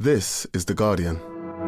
This is The Guardian.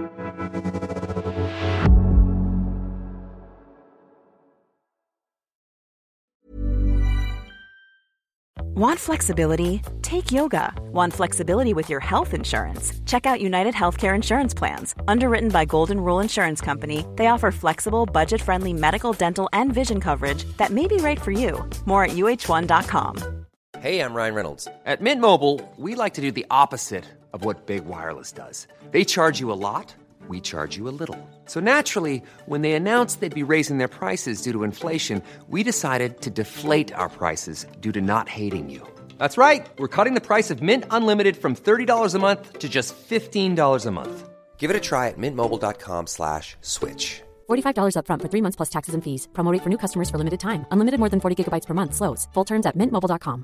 Want flexibility? Take yoga. Want flexibility with your health insurance? Check out United Healthcare Insurance Plans. Underwritten by Golden Rule Insurance Company, they offer flexible, budget-friendly medical, dental, and vision coverage that may be right for you. More at uh1.com. Hey, I'm Ryan Reynolds. At Mint Mobile, we like to do the opposite of what Big Wireless does. They charge you a lot, we charge you a little. So naturally, when they announced they'd be raising their prices due to inflation, we decided to deflate our prices due to not hating you. That's right. We're cutting the price of Mint Unlimited from $30 a month to just $15 a month. Give it a try at mintmobile.com/switch. $45 up front for 3 months plus taxes and fees. Promo rate for new customers for limited time. Unlimited more than 40 gigabytes per month. Slows full terms at mintmobile.com.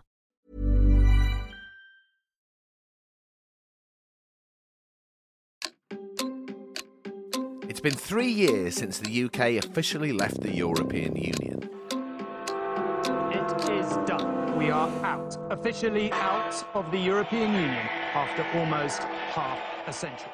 It's been 3 years since the UK officially left the European Union. It is done. We are out, officially out of the European Union after almost half a century.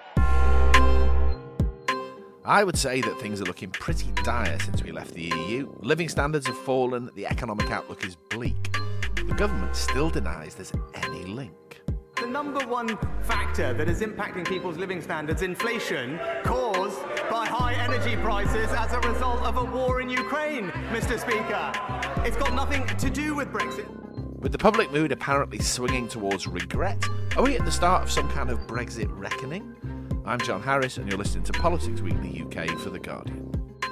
I would say that things are looking pretty dire since we left the EU. Living standards have fallen, the economic outlook is bleak. The government still denies there's any link. The number one factor that is impacting people's living standards, inflation, caused by high energy prices as a result of a war in Ukraine, Mr. Speaker. It's got nothing to do with Brexit. With the public mood apparently swinging towards regret, are we at the start of some kind of Brexit reckoning? I'm John Harris and you're listening to Politics Weekly UK for The Guardian.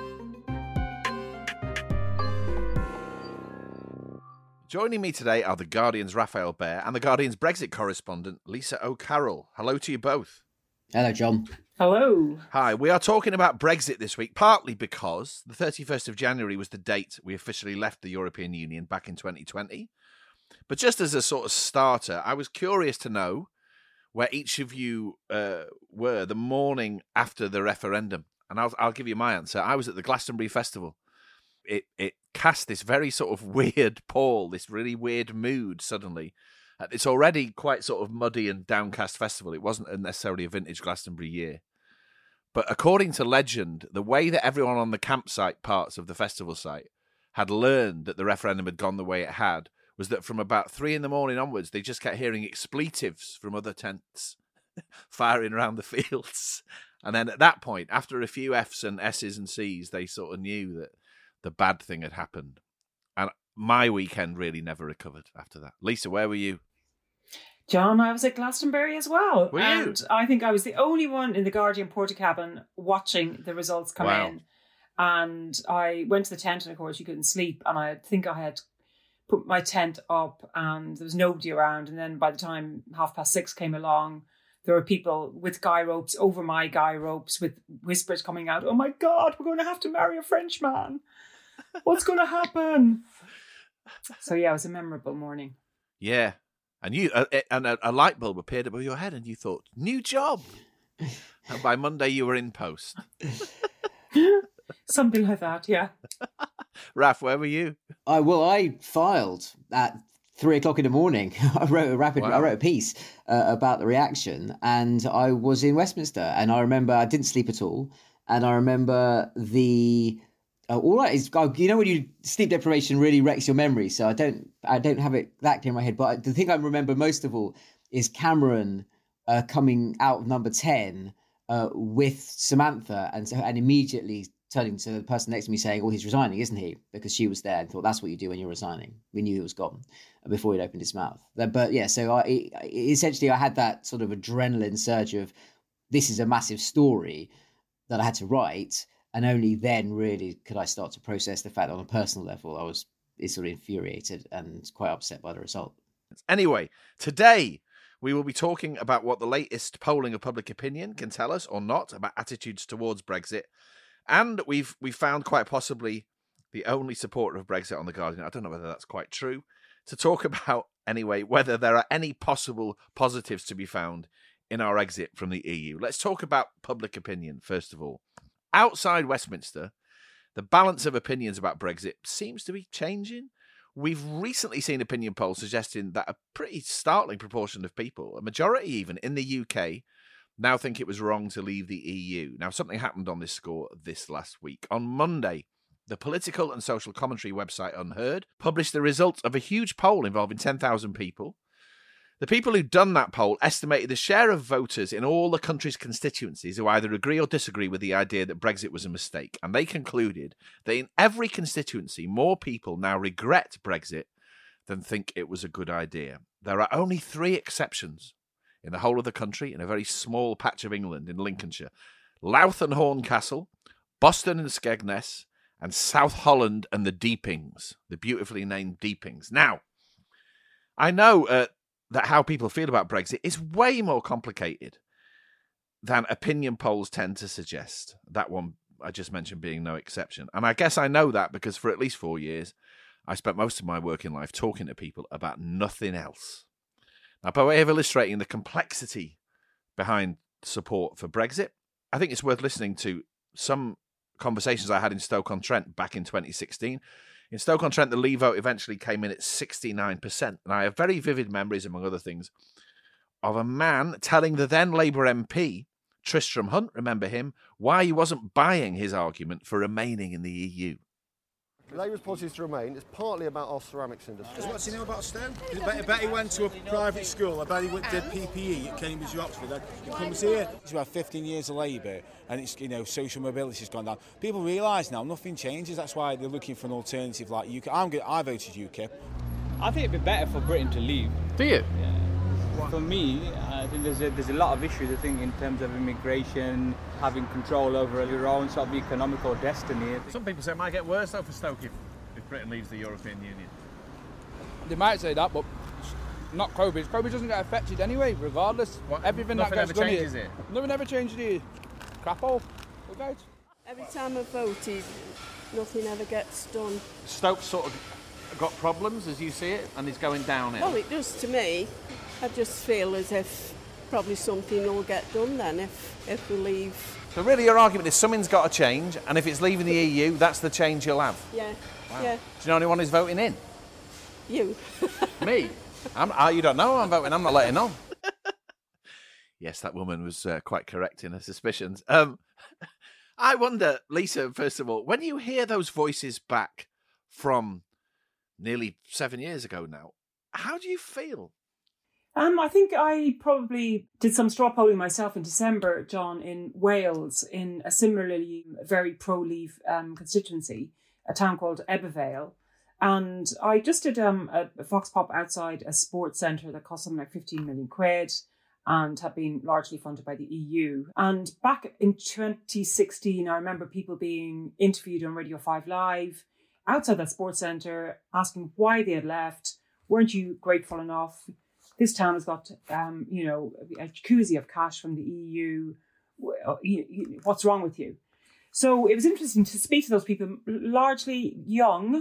Joining me today are The Guardian's Raphael Behr and The Guardian's Brexit correspondent Lisa O'Carroll. Hello to you both. Hello, John. Hello. Hi, we are talking about Brexit this week, partly because the 31st of January was the date we officially left the European Union back in 2020. But just as a sort of starter, I was curious to know where each of you were the morning after the referendum. And I'll give you my answer. I was at the Glastonbury Festival. It cast this very sort of weird pall, this really weird mood suddenly. It's already quite sort of muddy and downcast festival. It wasn't necessarily a vintage Glastonbury year. But according to legend, the way that everyone on the campsite parts of the festival site had learned that the referendum had gone the way it had was that from about 3 a.m. onwards, they just kept hearing expletives from other tents firing around the fields. And then at that point, after a few F's and S's and C's, they sort of knew that the bad thing had happened. And my weekend really never recovered after that. Lisa, where were you? John, I was at Glastonbury as well. Were and you? I think I was the only one in the Guardian Portakabin watching the results come in. And I went to the tent and, of course, you couldn't sleep. And I think I had put my tent up and there was nobody around. And then by the time 6:30 came along, there were people with guy ropes over my guy ropes with whispers coming out, "Oh my God, we're going to have to marry a Frenchman. What's going to happen?" So yeah, it was a memorable morning. Yeah. And you and a light bulb appeared above your head and you thought, new job. And by Monday you were in post. Something like that, yeah. Raph, where were you? I filed at 3 o'clock in the morning. I wrote a piece about the reaction, and I was in Westminster. And I remember I didn't sleep at all, and I remember all that is, you know, when you sleep deprivation really wrecks your memory. So I don't have it that clear in my head. But the thing I remember most of all is Cameron coming out of number 10 with Samantha, and immediately turning to the person next to me saying, "Oh, he's resigning, isn't he?" Because she was there and thought that's what you do when you're resigning. We knew he was gone before he'd opened his mouth. But yeah, so essentially I had that sort of adrenaline surge of this is a massive story that I had to write. And only then really could I start to process the fact that on a personal level, I was sort of infuriated and quite upset by the result. Anyway, today we will be talking about what the latest polling of public opinion can tell us or not about attitudes towards Brexit. And we've found quite possibly the only supporter of Brexit on The Guardian, I don't know whether that's quite true, to talk about, anyway, whether there are any possible positives to be found in our exit from the EU. Let's talk about public opinion, first of all. Outside Westminster, the balance of opinions about Brexit seems to be changing. We've recently seen opinion polls suggesting that a pretty startling proportion of people, a majority even in the UK, now think it was wrong to leave the EU. Now, something happened on this score this last week. On Monday, the political and social commentary website Unheard published the results of a huge poll involving 10,000 people. The people who'd done that poll estimated the share of voters in all the country's constituencies who either agree or disagree with the idea that Brexit was a mistake. And they concluded that in every constituency, more people now regret Brexit than think it was a good idea. There are only 3 exceptions in the whole of the country, in a very small patch of England in Lincolnshire. Louth and Horncastle, Boston and Skegness, and South Holland and the Deepings, the beautifully named Deepings. Now, I know that how people feel about Brexit is way more complicated than opinion polls tend to suggest. That one I just mentioned being no exception. And I guess I know that because for at least 4 years, I spent most of my working life talking to people about nothing else. Now, by way of illustrating the complexity behind support for Brexit, I think it's worth listening to some conversations I had in Stoke-on-Trent back in 2016. In Stoke-on-Trent, the Leave vote eventually came in at 69%. And I have very vivid memories, among other things, of a man telling the then Labour MP, Tristram Hunt, remember him, why he wasn't buying his argument for remaining in the EU. Labour's policy is to remain. It's partly about our ceramics industry. What's he know about STEM? I bet he went to a private school. I bet he did PPE at Cambridge or Oxford. Then he comes here. He's about 15 years of Labour, and it's social mobility has gone down. People realise now nothing changes. That's why they're looking for an alternative like UK. I voted UKIP. I think it'd be better for Britain to leave. Do you? Yeah. For me, I think there's a lot of issues. I think in terms of immigration, having control over your own sort of economical destiny. Some people say it might get worse though for Stoke if Britain leaves the European Union. They might say that, but not Corbyn. Corbyn doesn't get affected anyway, regardless. Everything nothing that gets ever done changes here. it. Nothing ever changes here. Crap all. Okay. Every time I've voted, nothing ever gets done. Stoke's sort of got problems as you see it, and it's going downhill. Well, it does to me. I just feel as if probably something will get done then if we leave. So really your argument is something's got to change, and if it's leaving the EU, that's the change you'll have? Yeah, wow. Yeah. Do you know anyone who's voting in? You. Me? You don't know I'm voting, I'm not letting on. Yes, that woman was quite correct in her suspicions. I wonder, Lisa, first of all, when you hear those voices back from nearly 7 years ago now, how do you feel? I think I probably did some straw polling myself in December, John, in Wales, in a similarly very pro-Leave constituency, a town called Ebbw. And I just did a vox pop outside a sports centre that cost something like 15 million quid and had been largely funded by the EU. And back in 2016, I remember people being interviewed on Radio 5 Live outside that sports centre, asking why they had left. Weren't you grateful enough? This town has got, a jacuzzi of cash from the EU. What's wrong with you? So it was interesting to speak to those people, largely young,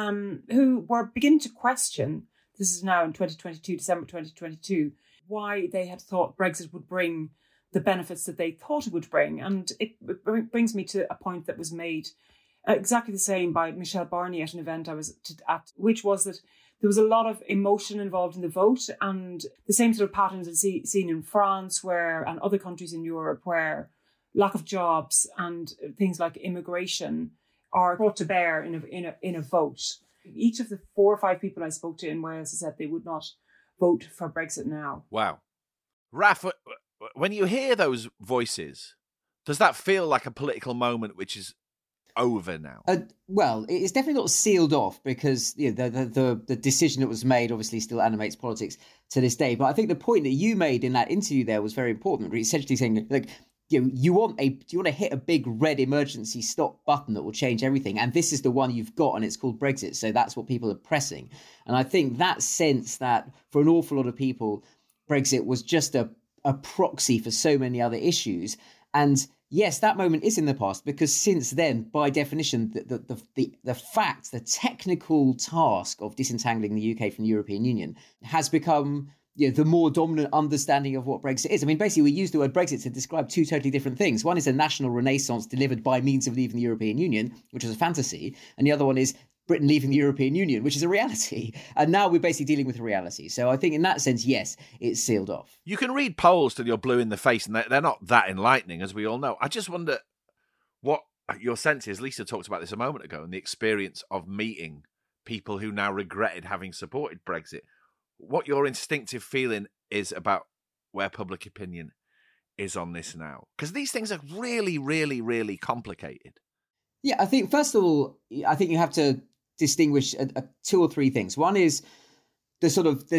who were beginning to question, this is now in 2022, December 2022, why they had thought Brexit would bring the benefits that they thought it would bring. And it brings me to a point that was made exactly the same by Michel Barnier at an event I was at, which was that there was a lot of emotion involved in the vote, and the same sort of patterns as seen in France and other countries in Europe where lack of jobs and things like immigration are brought to bear in a vote. Each of the 4 or 5 people I spoke to in Wales said they would not vote for Brexit now. Wow. Raf, when you hear those voices, does that feel like a political moment which is over now? Well, it's definitely not sealed off because the decision that was made obviously still animates politics to this day. But I think the point that you made in that interview there was very important. Essentially saying, like, you want to hit a big red emergency stop button that will change everything, and this is the one you've got, and it's called Brexit. So that's what people are pressing. And I think that sense that for an awful lot of people, Brexit was just a proxy for so many other issues. And yes, that moment is in the past because since then, by definition, the technical task of disentangling the UK from the European Union has become the more dominant understanding of what Brexit is. I mean, basically, we use the word Brexit to describe 2 totally different things. One is a national renaissance delivered by means of leaving the European Union, which is a fantasy. And the other one is Britain leaving the European Union, which is a reality. And now we're basically dealing with a reality. So I think in that sense, yes, it's sealed off. You can read polls till you're blue in the face, and they're not that enlightening, as we all know. I just wonder what your sense is. Lisa talked about this a moment ago, and the experience of meeting people who now regretted having supported Brexit. What your instinctive feeling is about where public opinion is on this now. Because these things are really, really, really complicated. Yeah, I think, first of all, I think you have to distinguish two or three things. One is there's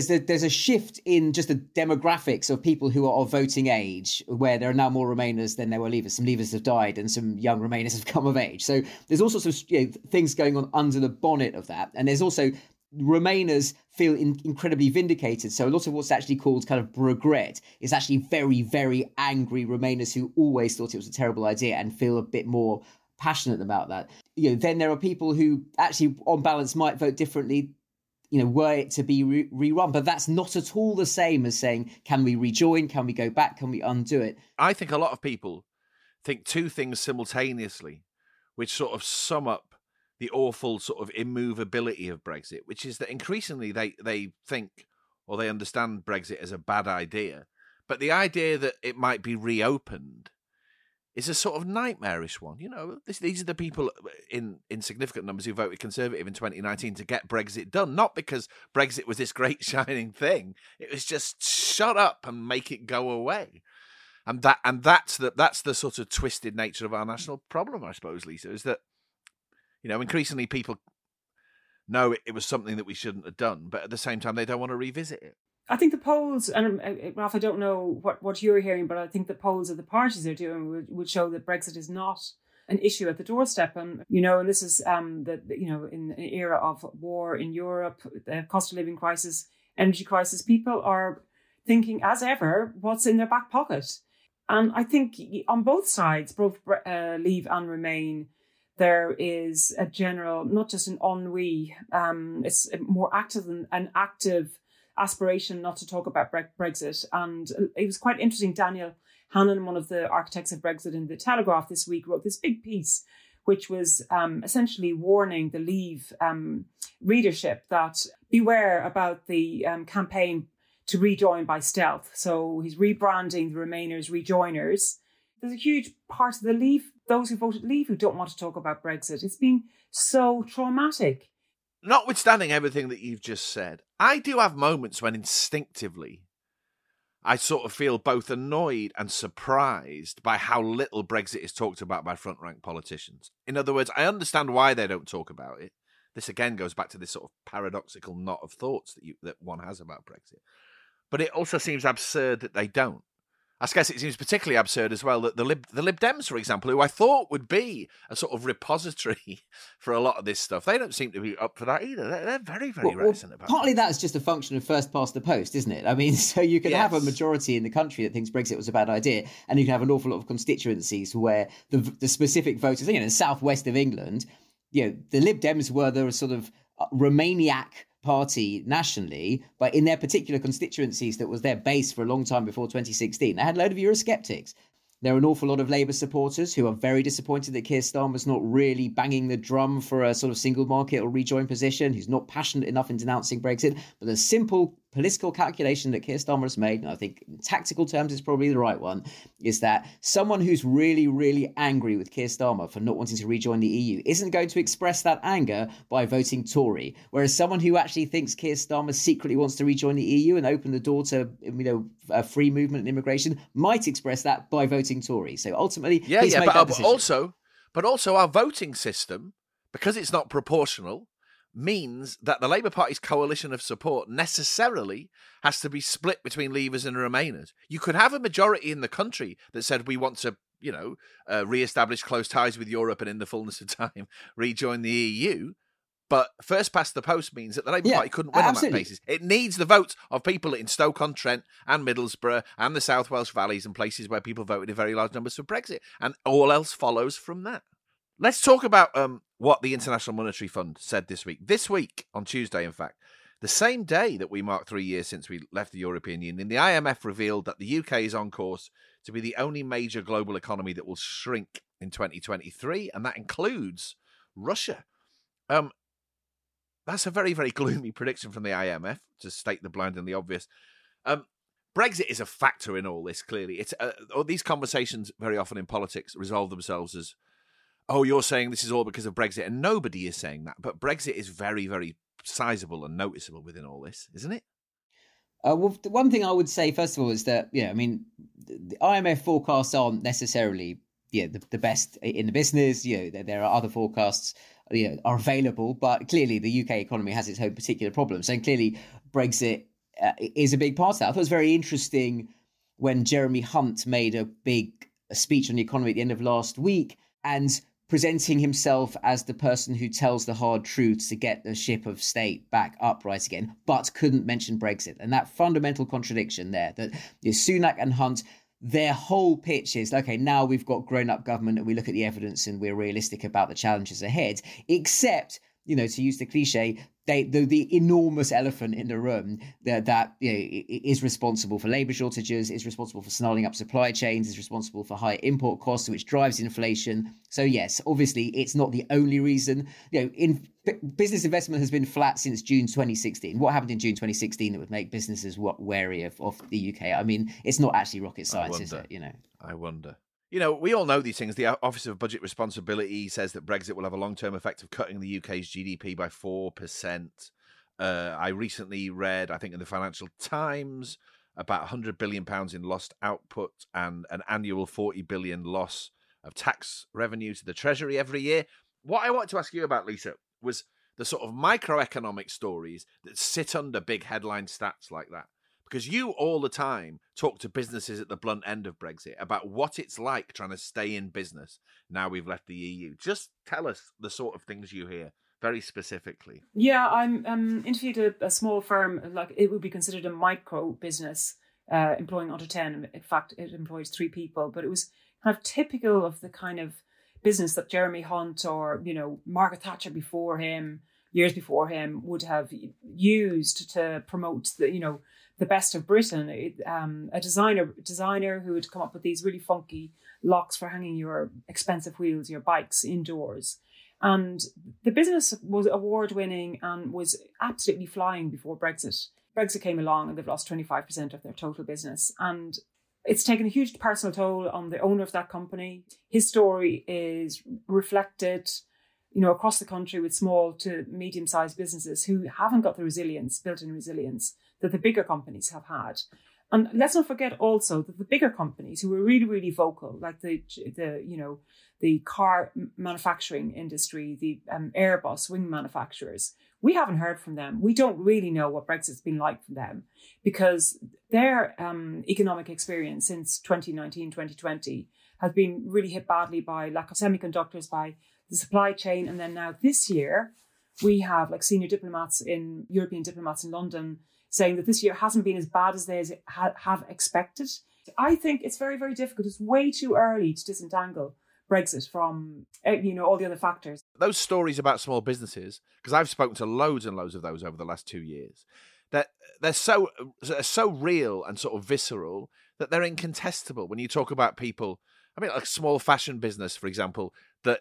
a shift in just the demographics of people who are of voting age, where there are now more Remainers than there were Leavers. Some Leavers have died and some young Remainers have come of age. So there's all sorts of things going on under the bonnet of that. And there's also Remainers feel incredibly vindicated. So a lot of what's actually called kind of regret is actually very, very angry Remainers who always thought it was a terrible idea and feel a bit more passionate about that. Then there are people who actually, on balance, might vote differently, were it to be rerun. But that's not at all the same as saying, can we rejoin? Can we go back? Can we undo it? I think a lot of people think two things simultaneously, which sort of sum up the awful sort of immovability of Brexit, which is that increasingly they think or they understand Brexit as a bad idea. But the idea that it might be reopened is a sort of nightmarish one. These are the people in significant numbers who voted Conservative in 2019 to get Brexit done, not because Brexit was this great shining thing. It was just shut up and make it go away. And that's the sort of twisted nature of our national problem, I suppose, Lisa, is that, increasingly people know it was something that we shouldn't have done, but at the same time, they don't want to revisit it. I think the polls, and Ralph, I don't know what you're hearing, but I think the polls of the parties are doing would show that Brexit is not an issue at the doorstep. And, and this is, in an era of war in Europe, the cost of living crisis, energy crisis, people are thinking, as ever, what's in their back pocket. And I think on both sides, both Leave and Remain, there is a general, not just an ennui, it's more active than an active aspiration not to talk about Brexit. And it was quite interesting. Daniel Hannan, one of the architects of Brexit in The Telegraph this week, wrote this big piece, which was essentially warning the Leave readership that beware about the campaign to rejoin by stealth. So he's rebranding the Remainers rejoiners. There's a huge part of the Leave, those who voted Leave, who don't want to talk about Brexit. It's been so traumatic. Notwithstanding everything that you've just said, I do have moments when instinctively I sort of feel both annoyed and surprised by how little Brexit is talked about by front-rank politicians. In other words, I understand why they don't talk about it. This again goes back to this sort of paradoxical knot of thoughts that one has about Brexit. But it also seems absurd that they don't. I guess it seems particularly absurd as well that the Lib Dems, for example, who I thought would be a sort of repository for a lot of this stuff, they don't seem to be up for that either. They're very, very reticent about it. Partly that's just a function of first past the post, isn't it? I mean, so you can have a majority in the country that thinks Brexit was a bad idea, and you can have an awful lot of constituencies where the specific voters, in the southwest of England, the Lib Dems were the sort of Remainiac party nationally, but in their particular constituencies that was their base for a long time before 2016, they had a load of Eurosceptics. There are an awful lot of Labour supporters who are very disappointed that Keir Starmer's not really banging the drum for a sort of single market or rejoin position, who's not passionate enough in denouncing Brexit. But the simple political calculation that Keir Starmer has made, and I think in tactical terms is probably the right one, is that someone who's really, really angry with Keir Starmer for not wanting to rejoin the EU isn't going to express that anger by voting Tory. Whereas someone who actually thinks Keir Starmer secretly wants to rejoin the EU and open the door to free movement and immigration might express that by voting Tory. So ultimately, but also our voting system, because it's not proportional, means that the Labour Party's coalition of support necessarily has to be split between Leavers and Remainers. You could have a majority in the country that said we want to, re-establish close ties with Europe and in the fullness of time rejoin the EU. But first past the post means that the Labour Party couldn't win on that basis. It needs the votes of people in Stoke-on-Trent and Middlesbrough and the South Welsh valleys and places where people voted in very large numbers for Brexit. And all else follows from that. Let's talk about what the International Monetary Fund said this week. This week, on Tuesday, in fact, the same day that we marked 3 years since we left the European Union, the IMF revealed that the UK is on course to be the only major global economy that will shrink in 2023, and that includes Russia. That's a very, very gloomy prediction from the IMF, to state the blind and the obvious. Brexit is a factor in all this, clearly. It's all these conversations very often in politics resolve themselves as, oh, you're saying this is all because of Brexit, and nobody is saying that. But Brexit is very, very sizable and noticeable within all this, isn't it? Well, the one thing I would say, first of all, is that, I mean, the IMF forecasts aren't necessarily the best in the business. There are other forecasts are available, but clearly the UK economy has its own particular problems. And clearly Brexit is a big part of that. I thought it was very interesting when Jeremy Hunt made a big speech on the economy at the end of last week and presenting himself as the person who tells the hard truths to get the ship of state back upright again, but couldn't mention Brexit. And that fundamental contradiction there, that Sunak and Hunt, their whole pitch is, okay, now we've got grown-up government and we look at the evidence and we're realistic about the challenges ahead, except, to use the cliche, the enormous elephant in the room that is responsible for labour shortages, is responsible for snarling up supply chains, is responsible for high import costs, which drives inflation. So yes, obviously it's not the only reason. Business investment has been flat since June 2016. What happened in June 2016 that would make businesses wary of the UK? I mean, it's not actually rocket science, is it? I wonder. We all know these things. The Office of Budget Responsibility says that Brexit will have a long-term effect of cutting the UK's GDP by 4%. I recently read, I think in the Financial Times, about £100 billion in lost output and an annual 40 billion loss of tax revenue to the Treasury every year. What I wanted to ask you about, Lisa, was the sort of microeconomic stories that sit under big headline stats like that. Because you all the time talk to businesses at the blunt end of Brexit about what it's like trying to stay in business now we've left the EU. Just tell us the sort of things you hear very specifically. Yeah, I'm interviewed a small firm, like it would be considered a micro business, employing under 10. In fact, it employs 3 people, but it was kind of typical of the kind of business that Jeremy Hunt or, Margaret Thatcher years before him, would have used to promote the best of Britain. A designer who would come up with these really funky locks for hanging your expensive wheels, your bikes indoors. And the business was award-winning and was absolutely flying before Brexit. Brexit came along and they've lost 25% of their total business. And it's taken a huge personal toll on the owner of that company. His story is reflected, across the country with small to medium-sized businesses who haven't got the built-in resilience that the bigger companies have had. And let's not forget also that the bigger companies who were really, really vocal, like the car manufacturing industry, the Airbus wing manufacturers, we haven't heard from them. We don't really know what Brexit's been like for them because their economic experience since 2019, 2020 has been really hit badly by lack of semiconductors, by the supply chain. And then now this year, we have senior European diplomats in London saying that this year hasn't been as bad as they have expected. I think it's very, very difficult. It's way too early to disentangle Brexit from, all the other factors. Those stories about small businesses, because I've spoken to loads and loads of those over the last 2 years, that they're so real and sort of visceral that they're incontestable. When you talk about people, like small fashion business, for example, that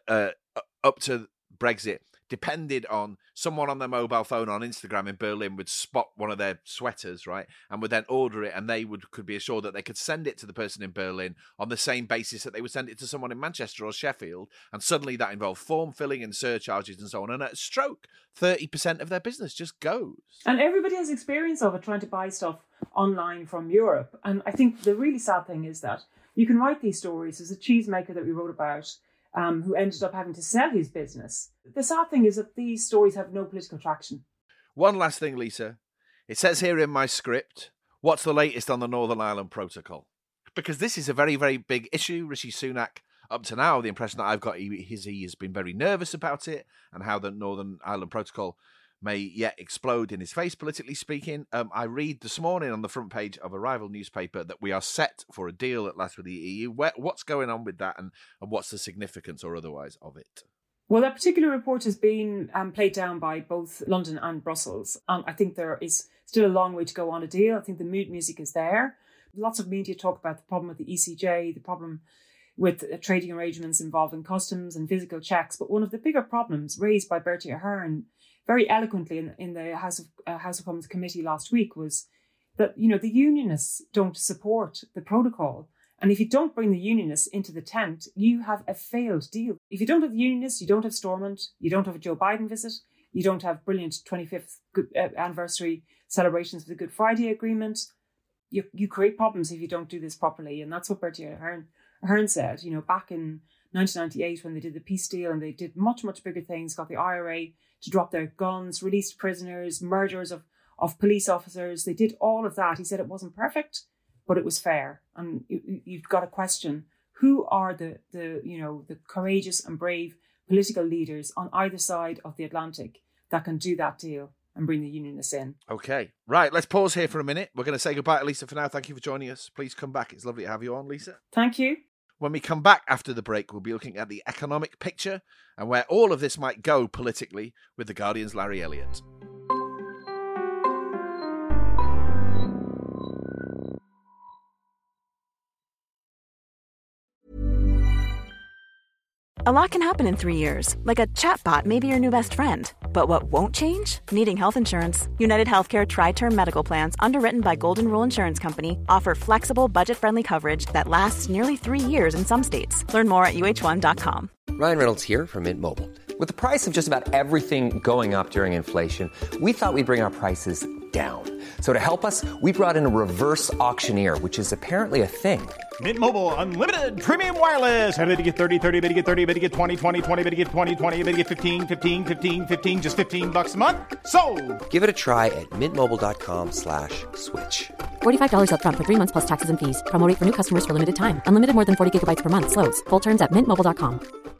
up to Brexit depended on someone on their mobile phone on Instagram in Berlin would spot one of their sweaters, right, and would then order it, and they could be assured that they could send it to the person in Berlin on the same basis that they would send it to someone in Manchester or Sheffield, and suddenly that involved form filling and surcharges and so on, and at a stroke, 30% of their business just goes. And everybody has experience of it, trying to buy stuff online from Europe. And I think the really sad thing is that you can write these stories. There's a cheesemaker that we wrote about who ended up having to sell his business. The sad thing is that these stories have no political traction. One last thing, Lisa. It says here in my script, what's the latest on the Northern Ireland Protocol? Because this is a very, very big issue. Rishi Sunak, up to now, the impression that I've got, he has been very nervous about it and how the Northern Ireland Protocol may yet explode in his face, politically speaking. I read this morning on the front page of a rival newspaper that we are set for a deal at last with the EU. What's going on with that and what's the significance or otherwise of it? Well, that particular report has been played down by both London and Brussels. I think there is still a long way to go on a deal. I think the mood music is there. Lots of media talk about the problem with the ECJ, the problem with trading arrangements involving customs and physical checks. But one of the bigger problems raised by Bertie Ahern very eloquently in the House of Commons committee last week was that, you know, the unionists don't support the protocol. And if you don't bring the unionists into the tent, you have a failed deal. If you don't have the unionists, you don't have Stormont, you don't have a Joe Biden visit, you don't have brilliant 25th anniversary celebrations of the Good Friday Agreement. You create problems if you don't do this properly. And that's what Bertie Ahern said, you know, back in 1998 when they did the peace deal, and they did much, much bigger things, got the IRA to drop their guns, released prisoners, murders of police officers. They did all of that. He said it wasn't perfect, but it was fair. And you've got to question, who are the courageous and brave political leaders on either side of the Atlantic that can do that deal and bring the unionists in? Okay. Right, let's pause here for a minute. We're going to say goodbye to Lisa for now. Thank you for joining us. Please come back. It's lovely to have you on, Lisa. Thank you. When we come back after the break, we'll be looking at the economic picture and where all of this might go politically with The Guardian's Larry Elliott. A lot can happen in 3 years, like a chatbot may be your new best friend. But what won't change? Needing health insurance. United Healthcare Tri-Term Medical Plans, underwritten by Golden Rule Insurance Company, offer flexible, budget-friendly coverage that lasts nearly 3 years in some states. Learn more at uh1.com. Ryan Reynolds here from Mint Mobile. With the price of just about everything going up during inflation, we thought we'd bring our prices down. So to help us, we brought in a reverse auctioneer, which is apparently a thing. Mint Mobile Unlimited Premium Wireless. How to get 30, 30, bit to get 30, bit to get 20, 20, 20, bit to get 20, 20, bit to get 15, 15, 15, 15, just $15 a month? Sold! Give it a try at mintmobile.com/switch. $45 up front for 3 months plus taxes and fees. Promo rate for new customers for limited time. Unlimited more than 40 gigabytes per month. Slows full terms at mintmobile.com.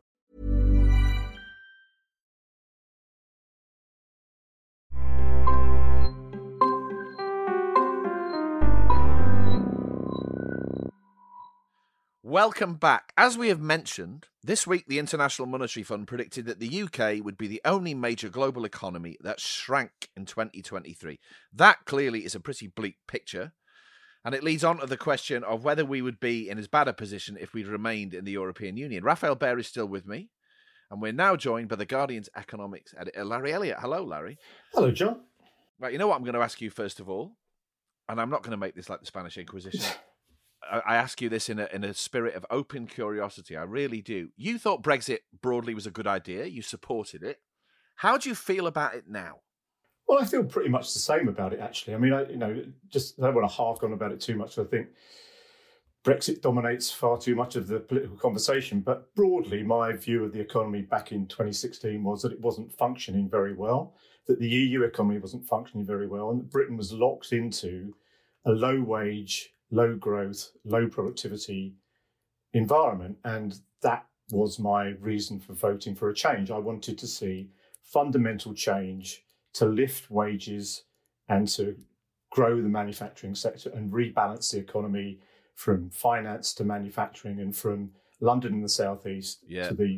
Welcome back. As we have mentioned, this week the International Monetary Fund predicted that the UK would be the only major global economy that shrank in 2023. That clearly is a pretty bleak picture, and it leads on to the question of whether we would be in as bad a position if we'd remained in the European Union. Raphael Behr is still with me, and we're now joined by The Guardian's economics editor, Larry Elliott. Hello, Larry. Hello, John. Right, you know what I'm going to ask you first of all, and I'm not going to make this like the Spanish Inquisition. I ask you this in a spirit of open curiosity. I really do. You thought Brexit broadly was a good idea. You supported it. How do you feel about it now? Well, I feel pretty much the same about it, actually. I mean, I don't want to hark on about it too much. I think Brexit dominates far too much of the political conversation. But broadly, my view of the economy back in 2016 was that it wasn't functioning very well, that the EU economy wasn't functioning very well, and that Britain was locked into a low-wage, low growth, low productivity environment. And that was my reason for voting for a change. I wanted to see fundamental change to lift wages and to grow the manufacturing sector and rebalance the economy from finance to manufacturing and from London in the southeast to the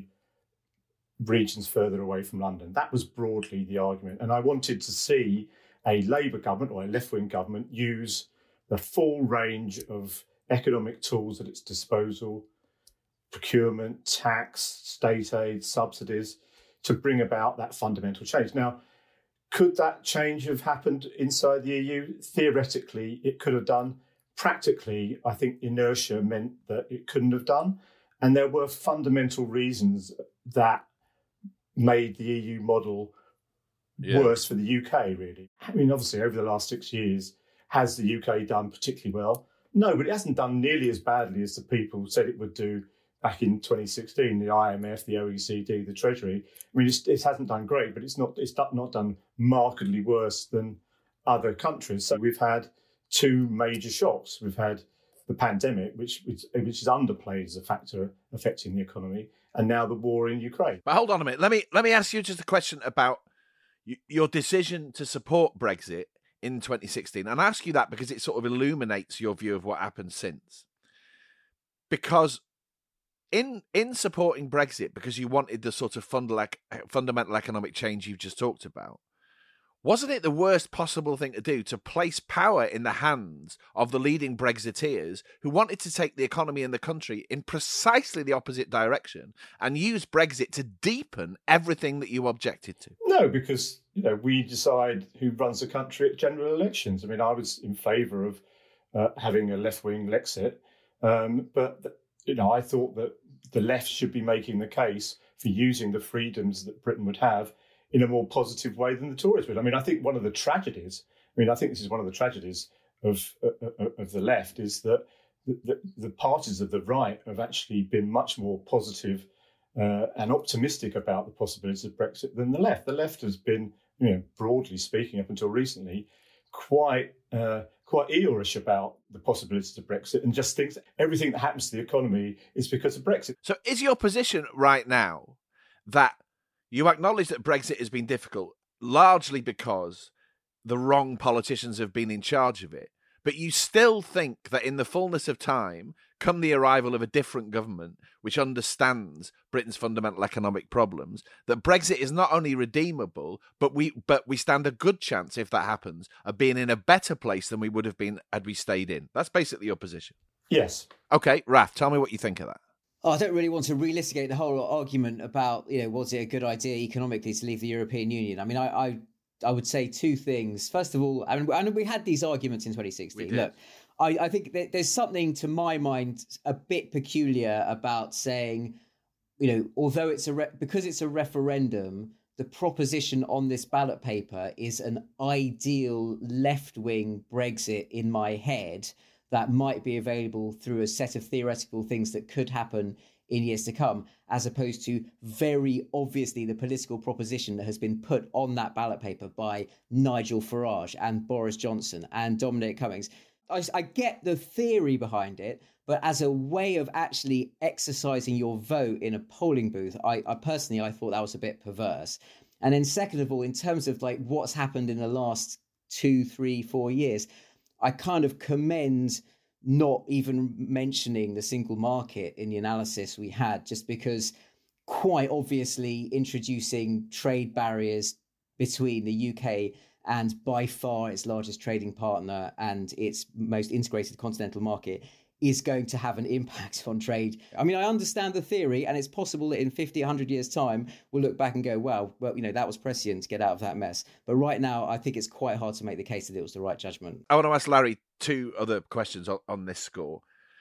regions further away from London. That was broadly the argument. And I wanted to see a Labour government or a left-wing government use the full range of economic tools at its disposal, procurement, tax, state aid, subsidies, to bring about that fundamental change. Now, could that change have happened inside the EU? Theoretically, it could have done. Practically, I think inertia meant that it couldn't have done. And there were fundamental reasons that made the EU model worse for the UK, really. I mean, obviously, over the last 6 years, has the UK done particularly well? No, but it hasn't done nearly as badly as the people said it would do back in 2016, the IMF, the OECD, the Treasury. I mean, it hasn't done great, but it's not done markedly worse than other countries. So we've had two major shocks. We've had the pandemic, which is underplayed as a factor affecting the economy, and now the war in Ukraine. But hold on a minute. Let me ask you just a question about your decision to support Brexit in 2016. And I ask you that because it sort of illuminates your view of what happened since. Because in supporting Brexit, because you wanted the sort of fundamental economic change you've just talked about, wasn't it the worst possible thing to do to place power in the hands of the leading Brexiteers who wanted to take the economy and the country in precisely the opposite direction and use Brexit to deepen everything that you objected to? No, because we decide who runs the country at general elections. I mean, I was in favour of having a left-wing Lexit, but I thought that the left should be making the case for using the freedoms that Britain would have in a more positive way than the Tories would. I mean, I think one of the tragedies, I think this is one of the tragedies of the left, is that the parties of the right have actually been much more positive and optimistic about the possibilities of Brexit than the left. The left has been, broadly speaking, up until recently, quite Eeyorish about the possibilities of Brexit and just thinks everything that happens to the economy is because of Brexit. So is your position right now that you acknowledge that Brexit has been difficult largely because the wrong politicians have been in charge of it, but you still think that in the fullness of time, come the arrival of a different government which understands Britain's fundamental economic problems, that Brexit is not only redeemable, but we stand a good chance, if that happens, of being in a better place than we would have been had we stayed in? That's basically your position. Yes. Okay, Raf, tell me what you think of that. I don't really want to relitigate the whole argument about, was it a good idea economically to leave the European Union? I mean, I would say two things. First of all, and we had these arguments in 2016. Look, I think that there's something, to my mind, a bit peculiar about saying, although because it's a referendum, the proposition on this ballot paper is an ideal left-wing Brexit in my head that might be available through a set of theoretical things that could happen in years to come, as opposed to very obviously the political proposition that has been put on that ballot paper by Nigel Farage and Boris Johnson and Dominic Cummings. I get the theory behind it, but as a way of actually exercising your vote in a polling booth, I personally thought that was a bit perverse. And then second of all, in terms of what's happened in the last 2, 3, 4 years, I kind of commend not even mentioning the single market in the analysis we had, just because quite obviously introducing trade barriers between the UK and by far its largest trading partner and its most integrated continental market is going to have an impact on trade. I mean, I understand the theory, and it's possible that in 50, 100 years' time, we'll look back and go, well, that was prescient to get out of that mess. But right now, I think it's quite hard to make the case that it was the right judgment. I want to ask Larry two other questions on this score.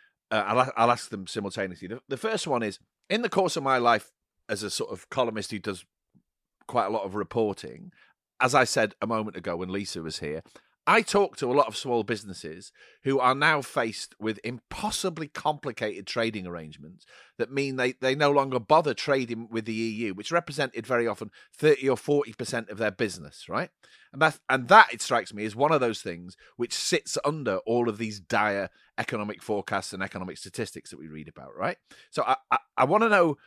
I'll ask them simultaneously. The first one is, in the course of my life as a sort of columnist who does quite a lot of reporting, as I said a moment ago when Lisa was here, I talk to a lot of small businesses who are now faced with impossibly complicated trading arrangements that mean they no longer bother trading with the EU, which represented very often 30 or 40% of their business, right? And that, it strikes me, is one of those things which sits under all of these dire economic forecasts and economic statistics that we read about, right? So I want to know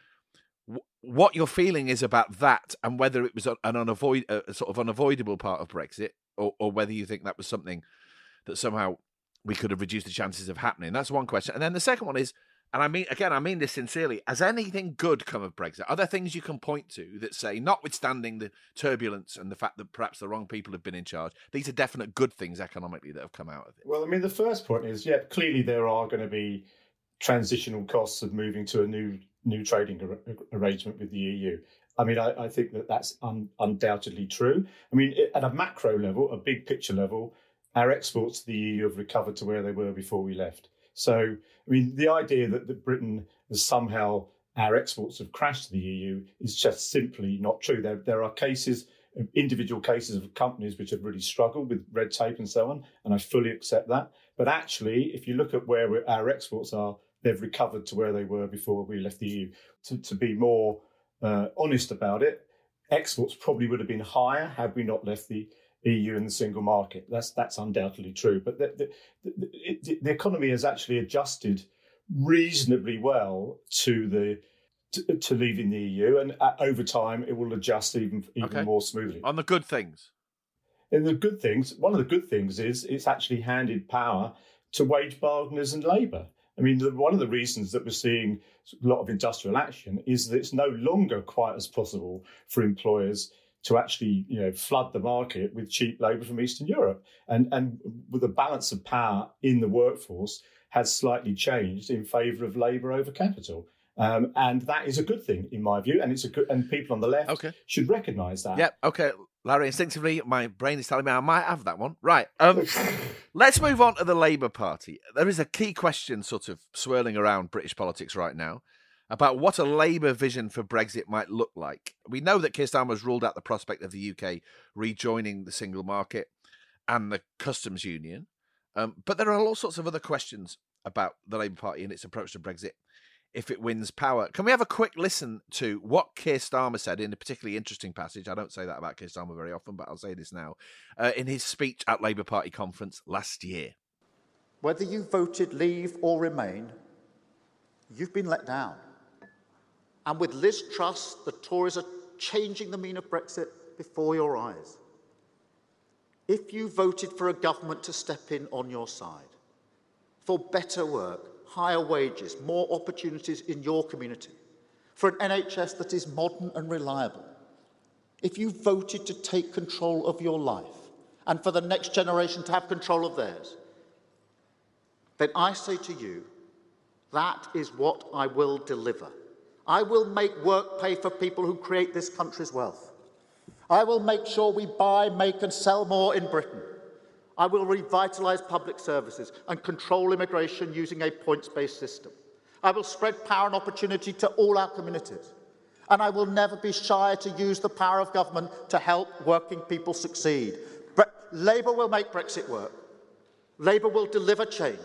what your feeling is about that, and whether it was a sort of unavoidable part of Brexit, or whether you think that was something that somehow we could have reduced the chances of happening. That's one question. And then the second one is, and I mean this sincerely, has anything good come of Brexit? Are there things you can point to that say, notwithstanding the turbulence and the fact that perhaps the wrong people have been in charge, these are definite good things economically that have come out of it? Well, I mean, the first point is, clearly there are going to be transitional costs of moving to a new trading arrangement with the EU. I mean, I think that's undoubtedly true. I mean, at a macro level, a big picture level, our exports to the EU have recovered to where they were before we left. So, I mean, the idea that Britain has somehow, our exports have crashed to the EU is just simply not true. There are cases, individual cases of companies which have really struggled with red tape and so on, and I fully accept that. But actually, if you look at where our exports are, they've recovered to where they were before we left the EU. To be more honest about it, exports probably would have been higher had we not left the EU and the single market. That's undoubtedly true. But the economy has actually adjusted reasonably well to leaving the EU, and over time it will adjust even more smoothly. On the good things. And the good things, one of the good things is it's actually handed power to wage bargainers and labour. I mean, one of the reasons that we're seeing a lot of industrial action is that it's no longer quite as possible for employers to actually, flood the market with cheap labour from Eastern Europe. And with the balance of power in the workforce has slightly changed in favour of labour over capital. And that is a good thing, in my view. And and people on the left should recognise that. Yeah, okay. Larry, instinctively, my brain is telling me I might have that one. Right. Let's move on to the Labour Party. There is a key question sort of swirling around British politics right now about what a Labour vision for Brexit might look like. We know that Keir Starmer has ruled out the prospect of the UK rejoining the single market and the customs union. But there are all sorts of other questions about the Labour Party and its approach to Brexit if it wins power. Can we have a quick listen to what Keir Starmer said in a particularly interesting passage? I don't say that about Keir Starmer very often, but I'll say this now. In his speech at Labour Party conference last year. Whether you voted Leave or Remain, you've been let down. And with Liz Truss, the Tories are changing the meaning of Brexit before your eyes. If you voted for a government to step in on your side, for better work, higher wages, more opportunities in your community, for an NHS that is modern and reliable, if you voted to take control of your life and for the next generation to have control of theirs, then I say to you, that is what I will deliver. I will make work pay for people who create this country's wealth. I will make sure we buy, make and sell more in Britain. I will revitalise public services and control immigration using a points-based system. I will spread power and opportunity to all our communities. And I will never be shy to use the power of government to help working people succeed. Labour will make Brexit work. Labour will deliver change.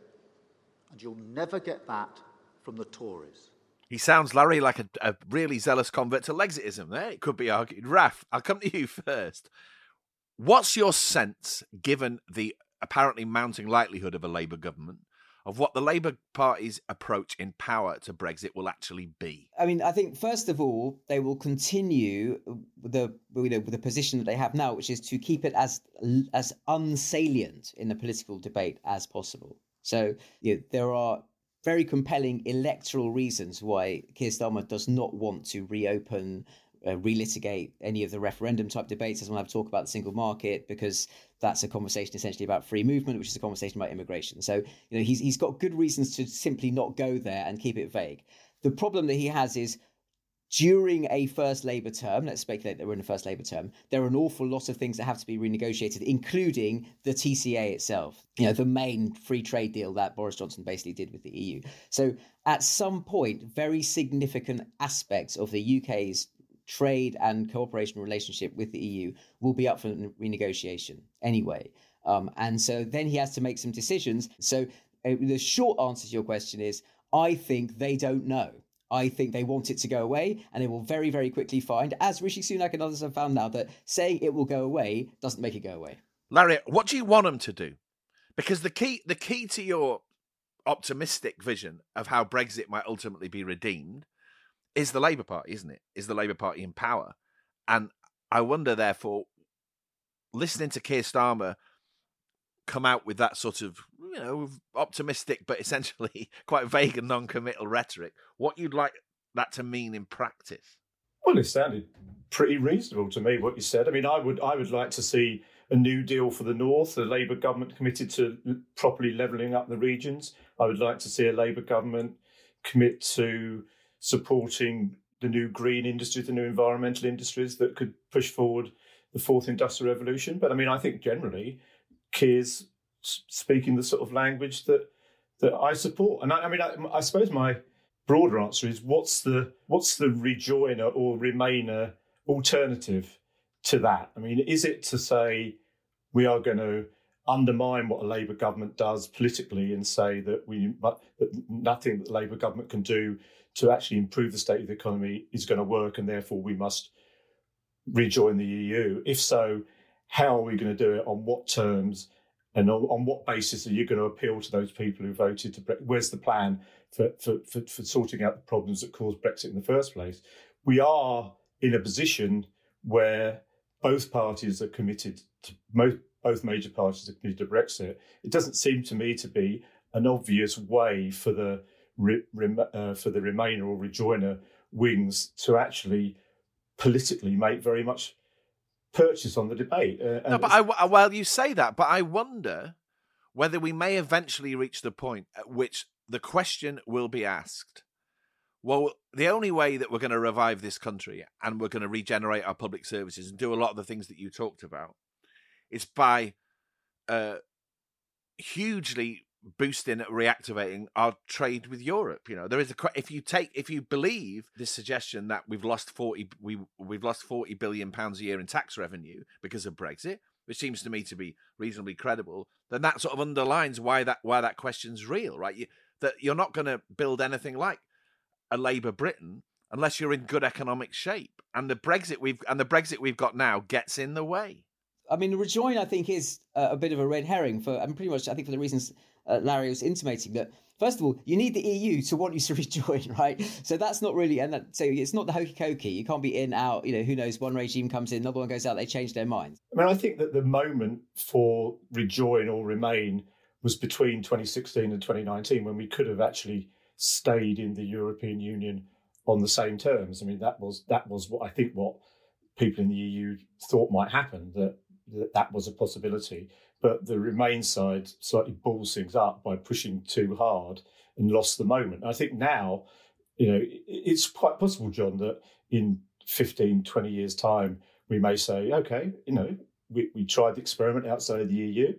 And you'll never get that from the Tories. He sounds, Larry, like a really zealous convert to Lexitism there. It could be argued. Raf, I'll come to you first. What's your sense, given the apparently mounting likelihood of a Labour government, of what the Labour Party's approach in power to Brexit will actually be? I mean, I think, first of all, they will continue with the position that they have now, which is to keep it as unsalient in the political debate as possible. So there are very compelling electoral reasons why Keir Starmer does not want to reopen, relitigate any of the referendum type debates. Doesn't want to talk about the single market because that's a conversation essentially about free movement, which is a conversation about immigration. So he's got good reasons to simply not go there and keep it vague. The problem that he has is during a first Labour term, let's speculate that we're in a first Labour term, there are an awful lot of things that have to be renegotiated, including the TCA itself, the main free trade deal that Boris Johnson basically did with the EU. So at some point, very significant aspects of the UK's trade and cooperation relationship with the EU will be up for renegotiation anyway. And so then he has to make some decisions. So the short answer to your question is, I think they don't know. I think they want it to go away, and they will very, very quickly find, as Rishi Sunak and others have found now, that saying it will go away doesn't make it go away. Larry, what do you want them to do? Because the key to your optimistic vision of how Brexit might ultimately be redeemed is the Labour Party, isn't it? Is the Labour Party in power? And I wonder, therefore, listening to Keir Starmer come out with that sort of, optimistic but essentially quite vague and non-committal rhetoric, what you'd like that to mean in practice? Well, it sounded pretty reasonable to me, what you said. I mean, I would like to see a new deal for the North, a Labour government committed to properly levelling up the regions. I would like to see a Labour government commit to supporting the new green industries, the new environmental industries that could push forward the fourth industrial revolution. But I mean, I think generally Keir's speaking the sort of language that I support. And I suppose my broader answer is, what's the rejoiner or remainer alternative to that? I mean, is it to say we are going to undermine what a Labour government does politically and say that that nothing that the Labour government can do to actually improve the state of the economy is going to work, and therefore we must rejoin the EU? If so, how are we going to do it? On what terms? And on what basis are you going to appeal to those people who voted to Brexit? Where's the plan for sorting out the problems that caused Brexit in the first place? We are in a position where both parties are committed to both major parties are committed to Brexit. It doesn't seem to me to be an obvious way for the Remainer or Rejoiner wings to actually politically make very much purchase on the debate. No, but well, you say that, but I wonder whether we may eventually reach the point at which the question will be asked, well, the only way that we're going to revive this country and we're going to regenerate our public services and do a lot of the things that you talked about is by hugely boosting, reactivating our trade with Europe. You know, there is if you believe this suggestion that we've lost 40 billion pounds a year in tax revenue because of Brexit, which seems to me to be reasonably credible, then that sort of underlines why that question's real, right? That you're not going to build anything like a Labour Britain unless you're in good economic shape, and the Brexit we've got now gets in the way. I mean, the rejoin, I think, is a bit of a red herring pretty much, I think, for the reasons Larry was intimating, that first of all, you need the EU to want you to rejoin, right? So that's not really, so it's not the hokey cokey. You can't be in, out, who knows, one regime comes in, another one goes out, they change their minds. I mean, I think that the moment for rejoin or remain was between 2016 and 2019, when we could have actually stayed in the European Union on the same terms. I mean, that was what people in the EU thought might happen, that was a possibility. But the Remain side slightly balls things up by pushing too hard and lost the moment. I think now, it's quite possible, John, that in 15, 20 years' time, we may say, OK, we tried the experiment outside of the EU.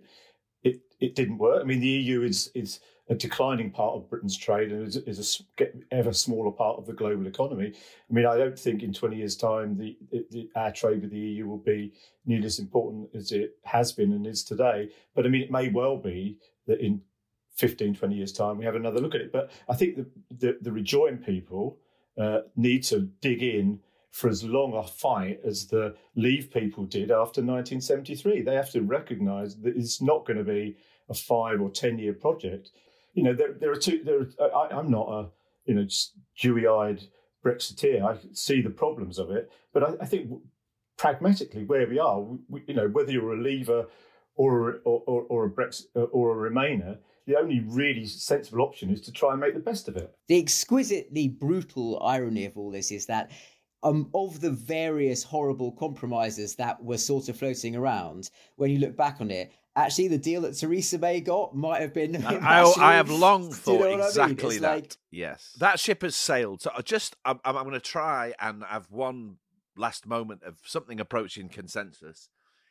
It didn't work. I mean, the EU is a declining part of Britain's trade and is a ever smaller part of the global economy. I mean, I don't think in 20 years' time our trade with the EU will be nearly as important as it has been and is today. But I mean, it may well be that in 15, 20 years' time we have another look at it. But I think the rejoin people need to dig in for as long a fight as the Leave people did after 1973. They have to recognise that it's not going to be a 5 or 10 year project. There are two. I'm not a just dewy-eyed Brexiteer. I see the problems of it, but I think pragmatically where we are, whether you're a Leaver or a Brexit or a Remainer, the only really sensible option is to try and make the best of it. The exquisitely brutal irony of all this is that of the various horrible compromises that were sort of floating around, when you look back on it, actually the deal that Theresa May got might have been... I have long thought exactly that. Like... Yes. That ship has sailed. So I'm going to try and have one last moment of something approaching consensus.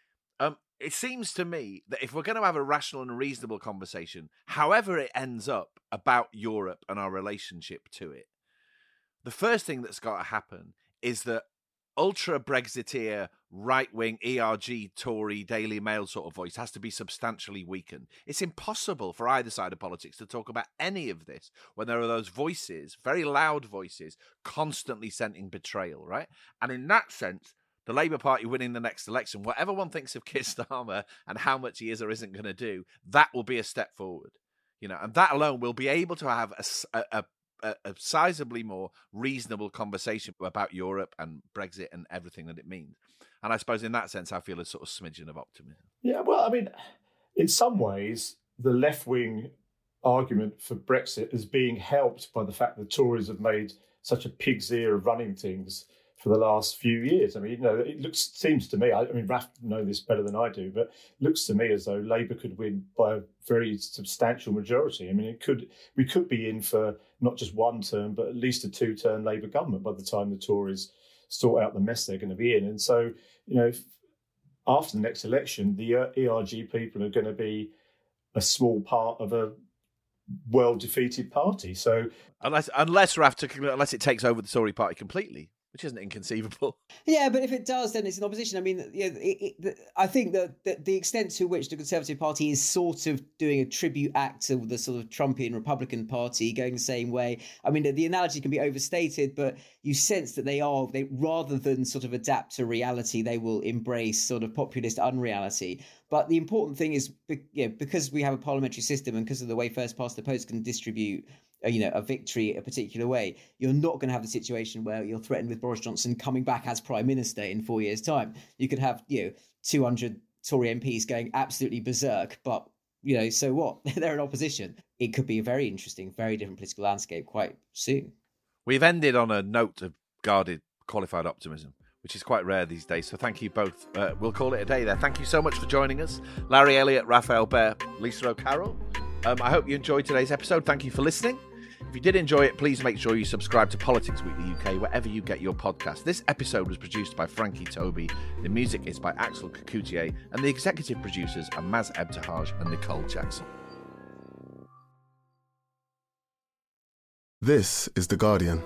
It seems to me that if we're going to have a rational and reasonable conversation, however it ends up, about Europe and our relationship to it, the first thing that's got to happen is that ultra-Brexiteer, right-wing, ERG, Tory, Daily Mail sort of voice has to be substantially weakened. It's impossible for either side of politics to talk about any of this when there are those voices, very loud voices, constantly scenting betrayal, right? And in that sense, the Labour Party winning the next election, whatever one thinks of Keir Starmer and how much he is or isn't going to do, that will be a step forward. And that alone will be able to have a sizably more reasonable conversation about Europe and Brexit and everything that it means. And I suppose in that sense, I feel a sort of smidgen of optimism. Yeah, well, I mean, in some ways, the left-wing argument for Brexit is being helped by the fact that Tories have made such a pig's ear of running things for the last few years. I mean, it seems to me, I mean, Raf know this better than I do, but it looks to me as though Labour could win by a very substantial majority. I mean, we could be in for not just one term, but at least a 2-term Labour government by the time the Tories sort out the mess they're going to be in. And so, after the next election, the ERG people are going to be a small part of a well-defeated party. So unless it takes over the Tory party completely, which isn't inconceivable. Yeah, but if it does, then it's an opposition. I mean, I think that the extent to which the Conservative Party is sort of doing a tribute act to the sort of Trumpian Republican Party going the same way. I mean, the analogy can be overstated, but you sense that they rather than sort of adapt to reality, they will embrace sort of populist unreality. But the important thing is, because we have a parliamentary system and because of the way first past the post can distribute a victory a particular way, you're not going to have the situation where you're threatened with Boris Johnson coming back as Prime Minister in 4 years' time. You could have 200 Tory MPs going absolutely berserk, but so what? They're in opposition. It could be a very interesting, very different political landscape quite soon. We've ended on a note of guarded, qualified optimism. which is quite rare these days. So thank you both. We'll call it a day there. Thank you so much for joining us. Larry Elliott, Raphael Bear, Lisa O'Carroll. I hope you enjoyed today's episode. Thank you for listening. If you did enjoy it, please make sure you subscribe to Politics Weekly UK wherever you get your podcast. This episode was produced by Frankie Toby. The music is by Axel Kacoutier, and the executive producers are Maz Ebtehaj and Nicole Jackson. This is The Guardian.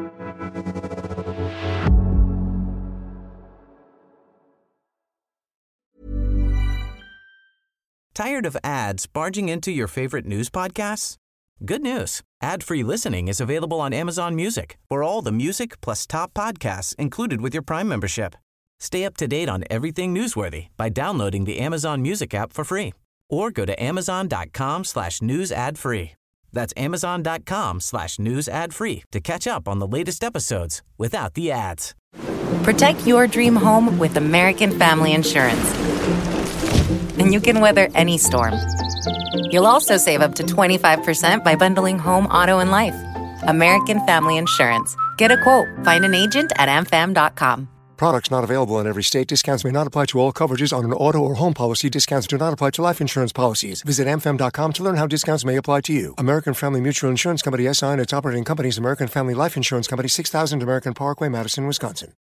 Tired of ads barging into your favorite news podcasts? Good news. Ad-free listening is available on Amazon Music for all the music plus top podcasts included with your Prime membership. Stay up to date on everything newsworthy by downloading the Amazon Music app for free or go to amazon.com/news ad free. That's amazon.com/news ad free to catch up on the latest episodes without the ads. Protect your dream home with American Family Insurance. And you can weather any storm. You'll also save up to 25% by bundling home, auto, and life. American Family Insurance. Get a quote. Find an agent at amfam.com. Products not available in every state. Discounts may not apply to all coverages on an auto or home policy. Discounts do not apply to life insurance policies. Visit amfam.com to learn how discounts may apply to you. American Family Mutual Insurance Company, SI, and its operating companies, American Family Life Insurance Company, 6000 American Parkway, Madison, Wisconsin.